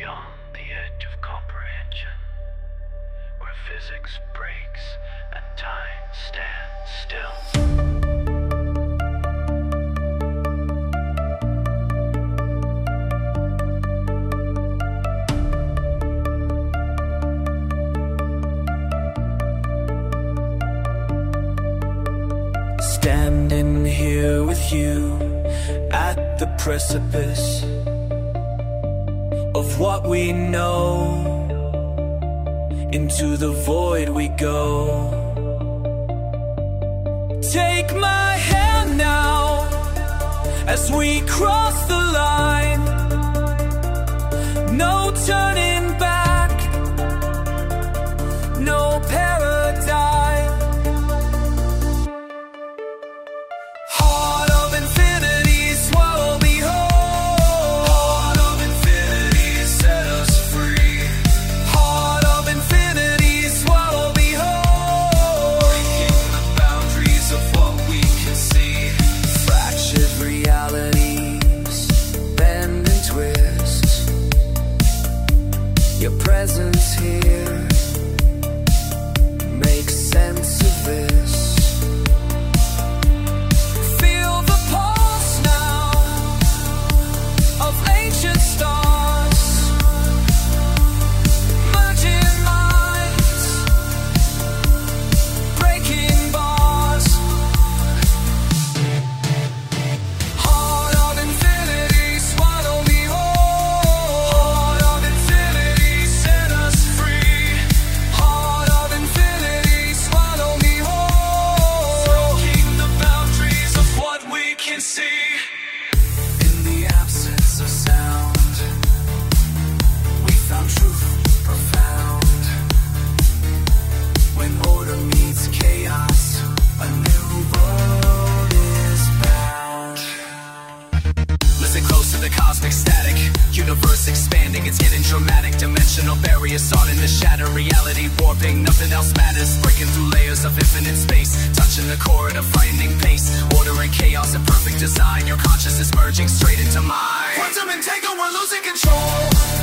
beyond the edge of comprehension, where physics breaks and time stands still. Standing here with you at the precipice of what we know, into the void we go. Take my hand now as we cross the line. No turning back, no paradigm. Your presence here makes sense of this. Feel the pulse now of ancient stars, merging minds, breaking bars. Heart of infinity, swallow me whole. Heart of infinity, set us free. Heart of infinity, swallow me whole. Breaking the boundaries of what we can see. In the absence of sound, we found truth profound. When order meets chaos, a new world is bound. Listen close to the cosmic static, universe expanding, it's getting dramatic. Dimensional barriers sought in the shatter, reality warping, nothing else matters. Breaking through layers of infinite space, touching the core at a frightening pace. Order and chaos, a perfect design, your consciousness merging straight into mine. Quantum entangle, we're losing control.